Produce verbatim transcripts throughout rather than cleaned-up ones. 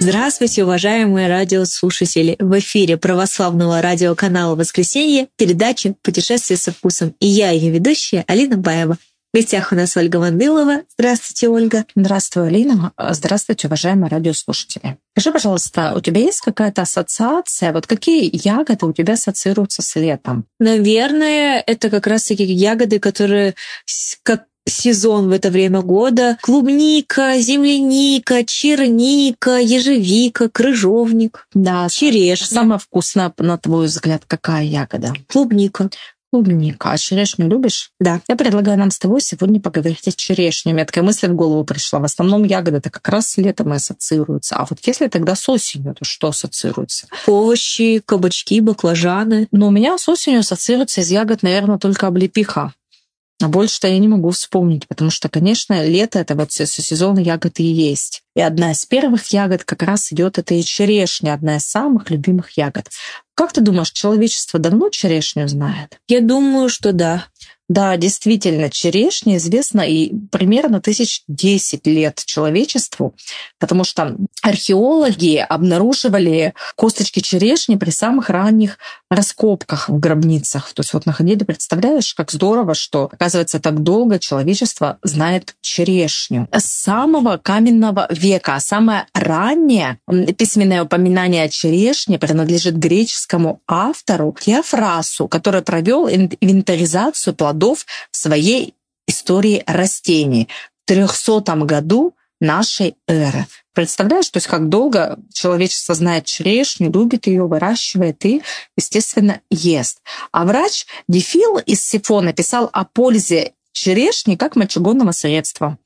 Здравствуйте, уважаемые радиослушатели! В эфире православного радиоканала «Воскресенье» передача «Путешествие со вкусом». И я, ее ведущая, Алина Баева. В гостях у нас Ольга Вандылова. Здравствуйте, Ольга. Здравствуй, Алина. Здравствуйте, уважаемые радиослушатели. Скажи, пожалуйста, у тебя есть какая-то ассоциация? Вот какие ягоды у тебя ассоциируются с летом? Наверное, это как раз-таки ягоды, которые как сезон в это время года. Клубника, земляника, черника, ежевика, крыжовник, да, черешня. Самая вкусная, на твой взгляд, какая ягода? Клубника. Клубника. А черешню любишь? Да. Я предлагаю нам с тобой сегодня поговорить о черешне. У меня такая мысль в голову пришла. В основном ягоды-то как раз с летом и ассоциируются. А вот если тогда с осенью, то что ассоциируется? Овощи, кабачки, баклажаны. Но у меня с осенью ассоциируется из ягод, наверное, только облепиха. А больше-то я не могу вспомнить, потому что, конечно, лето — это вот сезон ягод и есть. И одна из первых ягод как раз идет это и черешня, одна из самых любимых ягод. Как ты думаешь, человечество давно черешню знает? Я думаю, что да. Да, действительно, черешня известна и примерно тысяч десять лет человечеству, потому что археологи обнаруживали косточки черешни при самых ранних раскопках в гробницах. То есть вот находили, представляешь, как здорово, что, оказывается, так долго человечество знает черешню. С самого каменного века самое раннее письменное упоминание о черешне принадлежит греческому автору Теофрасу, который провел инвентаризацию плодов в своей истории растений в трехсотом году нашей эры. Представляешь, то есть как долго человечество знает черешню, любит ее, выращивает и, естественно, ест. А врач Дефил из Сифона писал о пользе черешни как мочегонного средства.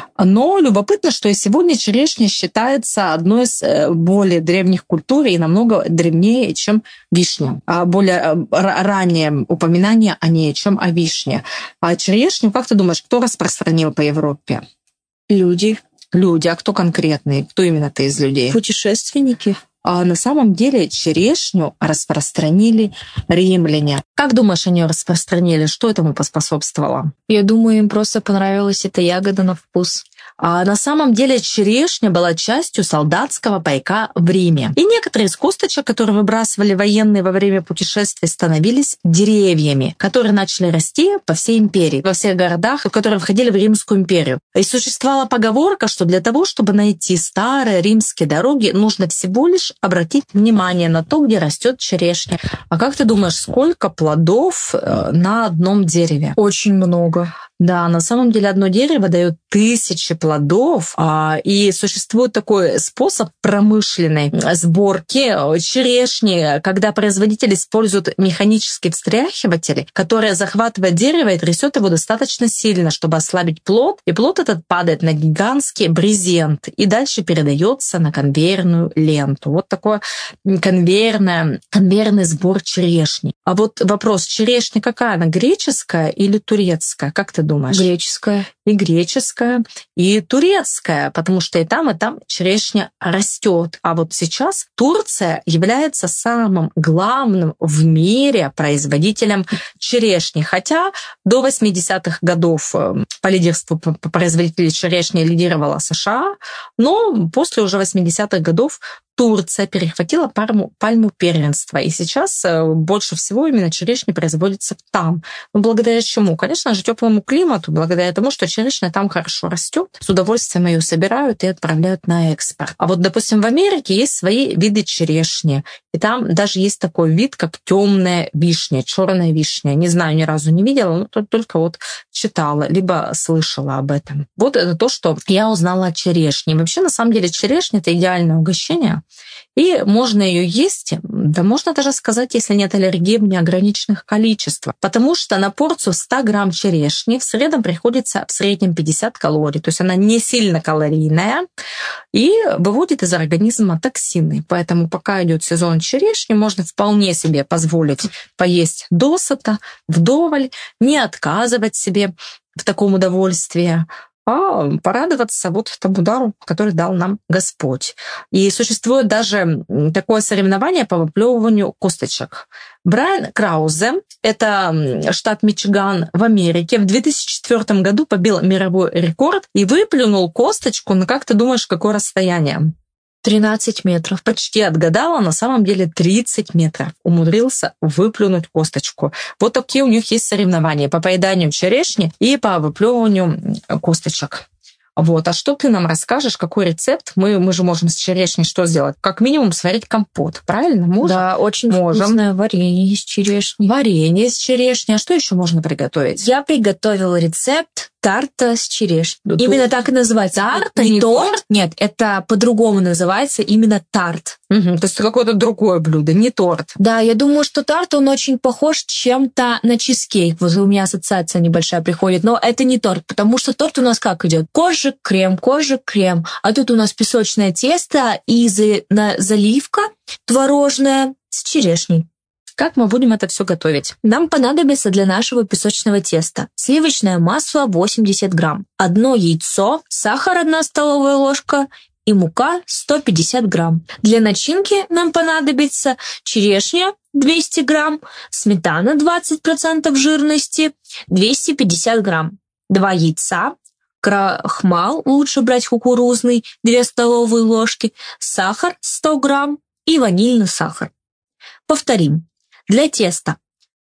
Но любопытно, что и сегодня черешня считается одной из более древних культур и намного древнее, чем вишня. Более раннее упоминание о ней, чем о вишне. А черешню, как ты думаешь, кто распространил по Европе? Люди. Люди. А кто конкретный? Кто именно-то из людей? Путешественники. А на самом деле черешню распространили римляне. Как думаешь, они ее распространили? Что этому поспособствовало? Я думаю, им просто понравилась эта ягода на вкус. А на самом деле черешня была частью солдатского пайка в Риме. И некоторые из косточек, которые выбрасывали военные во время путешествий, становились деревьями, которые начали расти по всей империи, во всех городах, которые входили в Римскую империю. И существовала поговорка, что для того, чтобы найти старые римские дороги, нужно всего лишь обратить внимание на то, где растет черешня. А как ты думаешь, сколько плодов на одном дереве? Очень много. Да, на самом деле одно дерево дает тысячи плодов, и существует такой способ промышленной сборки черешни, когда производитель использует механические встряхиватели, которые захватывают дерево и трясет его достаточно сильно, чтобы ослабить плод, и плод этот падает на гигантский брезент и дальше передается на конвейерную ленту. Вот такой конвейерный, конвейерный сбор черешни. А вот вопрос, черешня какая она, греческая или турецкая? Как ты думаешь? Греческая. И греческая, и турецкая, потому что и там, и там черешня растет. А вот сейчас Турция является самым главным в мире производителем черешни. Хотя до восьмидесятых годов по лидерству производителей черешни лидировала США, но после уже восьмидесятых годов Турция перехватила пальму, пальму первенства, и сейчас больше всего именно черешни производится там. Но благодаря чему? Конечно же, теплому климату, благодаря тому, что черешня там хорошо растет, с удовольствием ее собирают и отправляют на экспорт. А вот, допустим, в Америке есть свои виды черешни, и там даже есть такой вид, как темная вишня, черная вишня. Не знаю, ни разу не видела, но только вот читала, либо слышала об этом. Вот это то, что я узнала о черешне. Вообще, на самом деле, черешня — это идеальное угощение. И можно ее есть, да можно даже сказать, если нет аллергии в неограниченных количествах. Потому что на порцию сто грамм черешни в среднем приходится в среднем пятьдесят калорий. То есть она не сильно калорийная и выводит из организма токсины. Поэтому пока идет сезон черешни, можно вполне себе позволить поесть досыта, вдоволь, не отказывать себе в таком удовольствии, а порадоваться вот тому дару, который дал нам Господь. И существует даже такое соревнование по выплевыванию косточек. Брайан Краузе, это штат Мичиган в Америке, в две тысячи четвёртом году побил мировой рекорд и выплюнул косточку, ну как ты думаешь, какое расстояние? тринадцать метров. Почти отгадала, на самом деле тридцать метров. Умудрился выплюнуть косточку. Вот такие у них есть соревнования по поеданию черешни и по выплевыванию косточек. Вот. А что ты нам расскажешь, какой рецепт? Мы, мы же можем с черешней что сделать? Как минимум сварить компот, правильно? Можем? Да, очень можем. Вкусное варенье из черешни. Варенье из черешни. А что еще можно приготовить? Я приготовила рецепт тарта с черешней. Да, именно тут... так и называется. Тарта, не, не торт. торт? Нет, это по-другому называется именно тарт. Угу, то есть это какое-то другое блюдо, не торт. Да, я думаю, что тарт, он очень похож чем-то на чизкейк. Вот у меня ассоциация небольшая приходит. Но это не торт, потому что торт у нас как идет? Коржик, крем, коржик, крем. А тут у нас песочное тесто и заливка творожная с черешней. Как мы будем это все готовить? Нам понадобится для нашего песочного теста сливочное масло восемьдесят грамм, одно яйцо, сахар одна столовая ложка и мука сто пятьдесят грамм. Для начинки нам понадобится черешня двести грамм, сметана двадцать процентов жирности двести пятьдесят грамм, два яйца, крахмал, лучше брать кукурузный, две столовые ложки, сахар сто грамм и ванильный сахар. Повторим. Для теста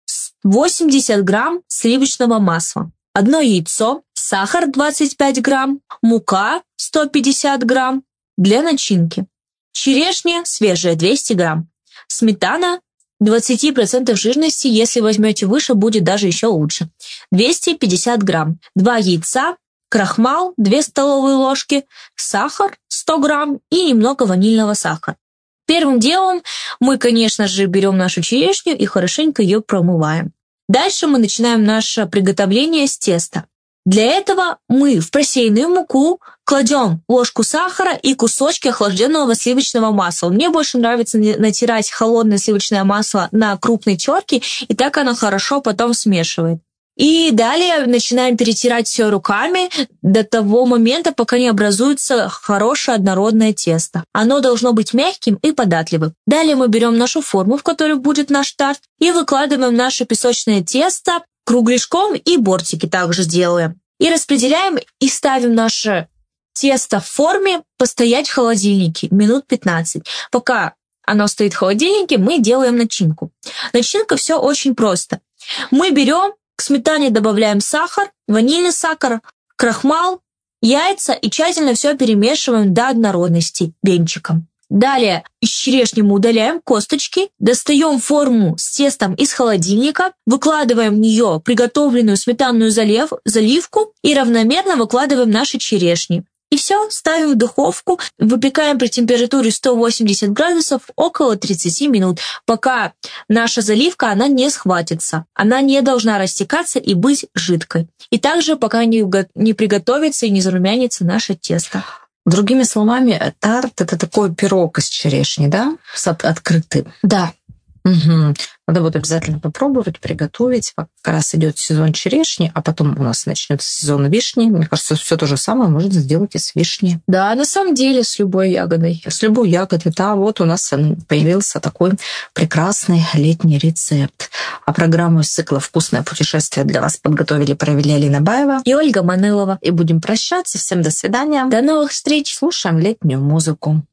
восемьдесят грамм сливочного масла, одно яйцо, сахар двадцать пять грамм, мука сто пятьдесят грамм. Для начинки черешня свежая двести грамм, сметана двадцать процентов жирности, если возьмете выше, будет даже еще лучше, двести пятьдесят грамм, два яйца, крахмал две столовые ложки, сахар сто грамм и немного ванильного сахара. Первым делом мы, конечно же, берем нашу черешню и хорошенько ее промываем. Дальше мы начинаем наше приготовление с теста. Для этого мы в просеянную муку кладем ложку сахара и кусочки охлажденного сливочного масла. Мне больше нравится натирать холодное сливочное масло на крупной терке, и так оно хорошо потом смешивает. И далее начинаем перетирать все руками до того момента, пока не образуется хорошее однородное тесто. Оно должно быть мягким и податливым. Далее мы берем нашу форму, в которой будет наш тарт, и выкладываем наше песочное тесто кругляшком и бортики также делаем. И распределяем и ставим наше тесто в форме постоять в холодильнике минут пятнадцать. Пока оно стоит в холодильнике, мы делаем начинку. Начинка все очень просто. Мы берем, к сметане добавляем сахар, ванильный сахар, крахмал, яйца и тщательно все перемешиваем до однородности венчиком. Далее из черешни мы удаляем косточки, достаем форму с тестом из холодильника, выкладываем в нее приготовленную сметанную залив, заливку и равномерно выкладываем наши черешни. И все, ставим в духовку, выпекаем при температуре сто восемьдесят градусов около тридцать минут, пока наша заливка она не схватится. Она не должна растекаться и быть жидкой. И также пока не, не приготовится и не зарумянится наше тесто. Другими словами, тарт – это такой пирог из черешни, да? С открытым. Да. Угу. Надо будет обязательно попробовать, приготовить. Как раз идет сезон черешни, а потом у нас начнется сезон вишни. Мне кажется, все то же самое можно сделать и с вишней. Да, на самом деле, с любой ягодой. С любой ягодой, да. Вот у нас появился такой прекрасный летний рецепт. А программу из цикла «Вкусное путешествие» для вас подготовили и провели Алина Баева и Ольга Манылова. И будем прощаться. Всем до свидания. До новых встреч. Слушаем летнюю музыку.